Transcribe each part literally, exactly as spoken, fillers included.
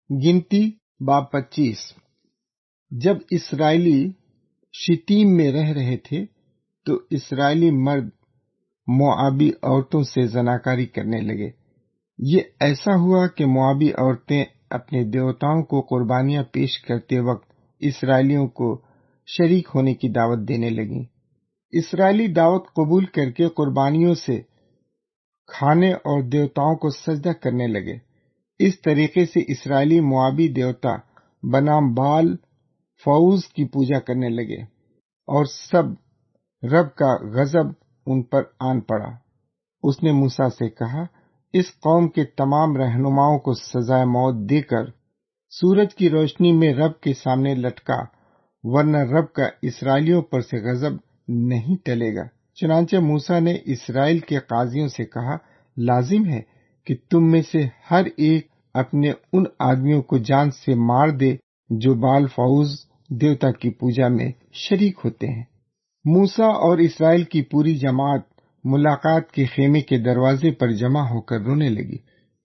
گنتی باب پچیس۔ جب اسرائیلی شتیم میں رہ رہے تھے تو اسرائیلی مرد موآبی عورتوں سے زناکاری کرنے لگے۔ یہ ایسا ہوا کہ موآبی عورتیں اپنے دیوتاؤں کو قربانیاں پیش کرتے وقت اسرائیلیوں کو شریک ہونے کی دعوت دینے لگیں۔ اسرائیلی دعوت قبول کر کے قربانیوں سے کھانے اور دیوتاؤں کو سجدہ کرنے لگے۔ اس طریقے سے اسرائیلی موآبی دیوتا بنام بال فوز کی پوجا کرنے لگے اور سب رب کا غضب ان پر آن پڑا۔ اس نے موسیٰ سے کہا، اس قوم کے تمام رہنماؤں کو سزائے موت دے کر سورج کی روشنی میں رب کے سامنے لٹکا، ورنہ رب کا اسرائیلیوں پر سے غضب نہیں ٹلے گا۔ چنانچہ موسیٰ نے اسرائیل کے قاضیوں سے کہا، لازم ہے کہ تم میں سے ہر ایک اپنے ان آدمیوں کو جان سے مار دے جو بال فوز دیوتا کی پوجا میں شریک ہوتے ہیں۔ موسیٰ اور اسرائیل کی پوری جماعت ملاقات کے خیمے کے دروازے پر جمع ہو کر رونے لگی۔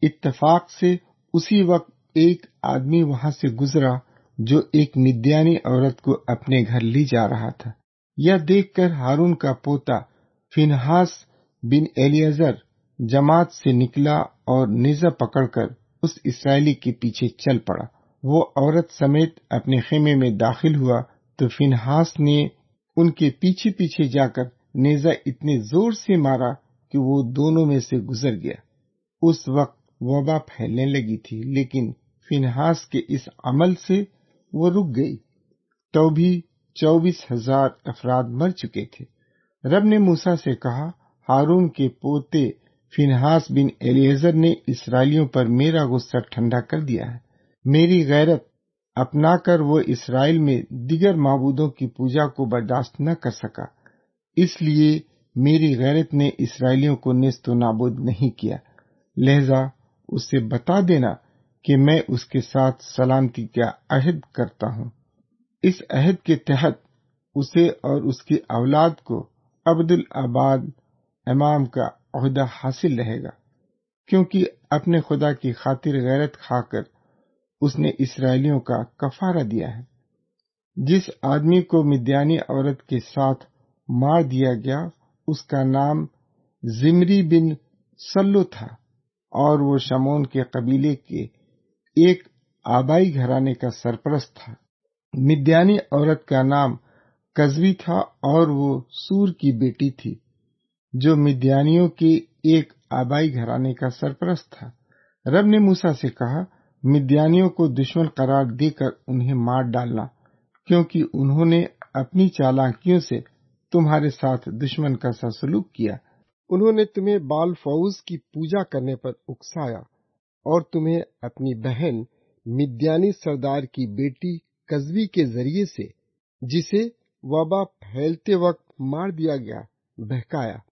اتفاق سے اسی وقت ایک آدمی وہاں سے گزرا جو ایک مدیانی عورت کو اپنے گھر لی جا رہا تھا۔ یہ دیکھ کر ہارون کا پوتا فنہاس بن الیعزر جماعت سے نکلا اور نیزہ پکڑ کر اس اسرائیلی کے پیچھے چل پڑا۔ وہ عورت سمیت اپنے خیمے میں داخل ہوا تو فنہاس نے ان کے پیچھے پیچھے جا کر نیزہ اتنے زور سے مارا کہ وہ دونوں میں سے گزر گیا۔ اس وقت وبا پھیلنے لگی تھی، لیکن فنہاس کے اس عمل سے وہ رک گئی۔ تو بھی چوبیس ہزار افراد مر چکے تھے۔ رب نے موسیٰ سے کہا، ہارون کے پوتے فنہاس بن الیعزر نے اسرائیلیوں پر میرا غصہ ٹھنڈا کر دیا ہے۔ میری غیرت اپنا کر وہ اسرائیل میں دیگر معبودوں کی پوجا کو برداشت نہ کر سکا، اس لیے میری غیرت نے اسرائیلیوں کو نیست و نابود نہیں کیا۔ لہذا اسے بتا دینا کہ میں اس کے ساتھ سلامتی کا عہد کرتا ہوں۔ اس عہد کے تحت اسے اور اس کی اولاد کو ابدالآباد امام کا عہدہ حاصل رہے گا، کیونکہ اپنے خدا کی خاطر غیرت کھا کر اس نے اسرائیلیوں کا کفارہ دیا ہے۔ جس آدمی کو مدیانی عورت کے ساتھ مار دیا گیا اس کا نام زمری بن سلو تھا، اور وہ شمون کے قبیلے کے ایک آبائی گھرانے کا سرپرست تھا۔ مدیانی عورت کا نام کزوی تھا اور وہ سور کی بیٹی تھی جو مدیانیوں کے ایک آبائی گھرانے کا سرپرست تھا۔ رب نے موسیٰ سے کہا، مدیانیوں کو دشمن قرار دے کر انہیں مار ڈالنا، کیونکہ انہوں نے اپنی چالاکیوں سے تمہارے ساتھ دشمن کا سا سلوک کیا۔ انہوں نے تمہیں بال فوز کی پوجا کرنے پر اکسایا اور تمہیں اپنی بہن مدیانی سردار کی بیٹی کزوی کے ذریعے سے، جسے وبا پھیلتے وقت مار دیا گیا، بہکایا۔